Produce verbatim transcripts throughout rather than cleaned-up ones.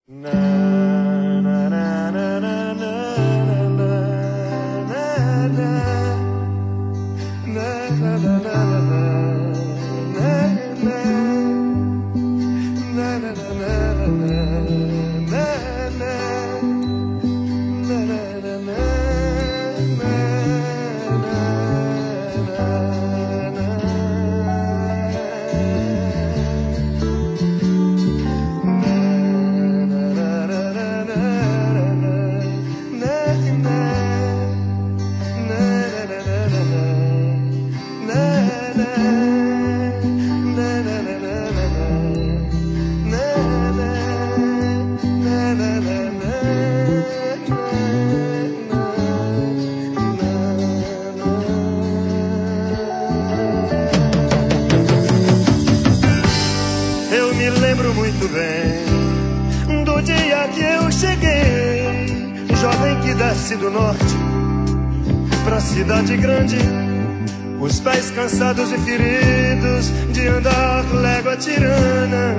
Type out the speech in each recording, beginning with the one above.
Do norte pra cidade grande, os pés cansados e feridos de andar légua tirana,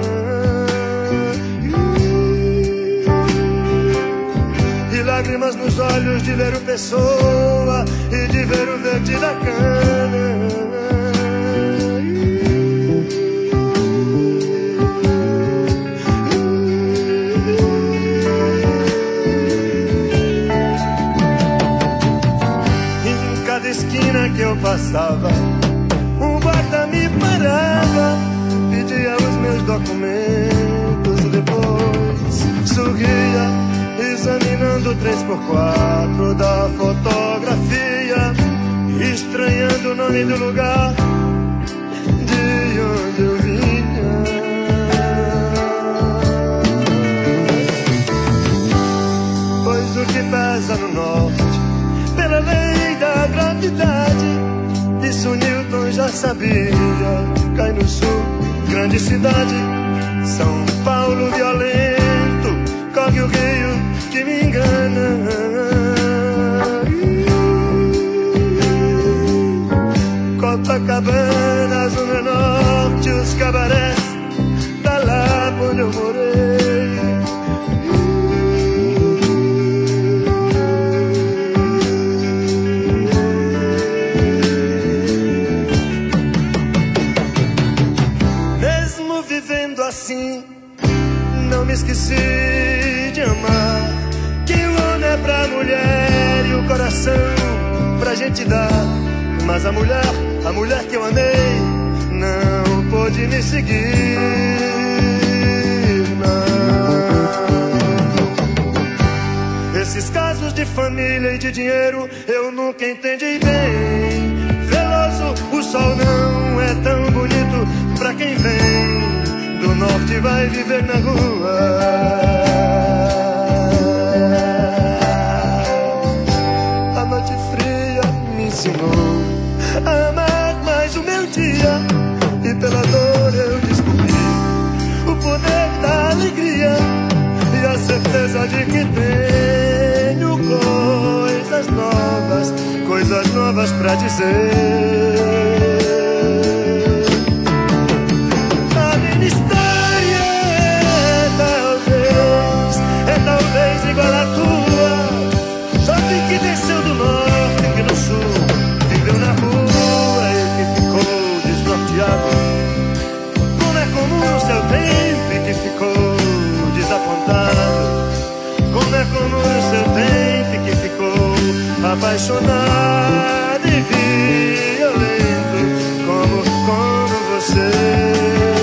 e lágrimas nos olhos de ver o Pessoa e de ver o verde da cana. Esquina que eu passava, um guarda me parava, pedia os meus documentos e depois sorria, examinando o três por quatro da fotografia, estranhando o nome do lugar de onde eu vinha. Pois o que pesa no norte, pela lei da gravidade, isso Newton já sabia. Cai no sul, grande cidade, São Paulo violento, corre o rio que me engana. Copacabana, Zona Norte, os cabarés, tá lá onde eu morei. Assim, não me esqueci de amar, que o homem é pra mulher e o coração pra gente dar. Mas a mulher, a mulher que eu amei, não pôde me seguir, não. Esses casos de família e de dinheiro eu nunca entendi bem. Veloso, o sol não é tão bonito pra quem vem do norte, vai viver na rua. A noite fria me ensinou a amar mais o meu dia, e pela dor eu descobri o poder da alegria e a certeza de que tenho coisas novas, coisas novas pra dizer. Igual a tua, jovem que desceu do norte, que no sul viveu na rua e que ficou desnorteado. Como é comum no seu tempo e que ficou desapontado. Como é comum no seu tempo e que ficou apaixonado e violento, como, como você.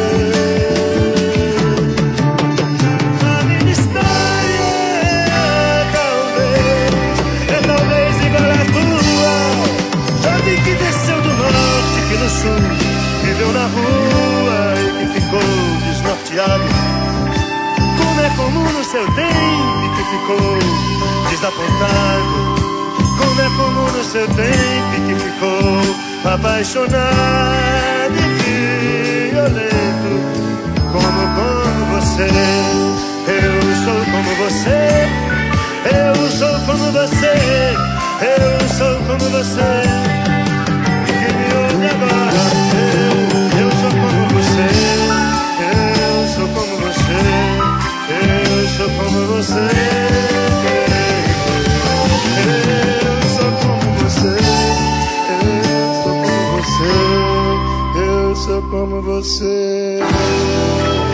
Viveu na rua e que ficou desnorteado. Como é comum no seu tempo e que ficou desapontado. Como é comum no seu tempo e que ficou apaixonado e violento, como, como você. Eu sou como você, eu sou como você, eu sou como você. Agora eu, eu sou como você, eu sou como você, eu sou como você. Eu sou como você. Eu sou como você. Eu sou como você.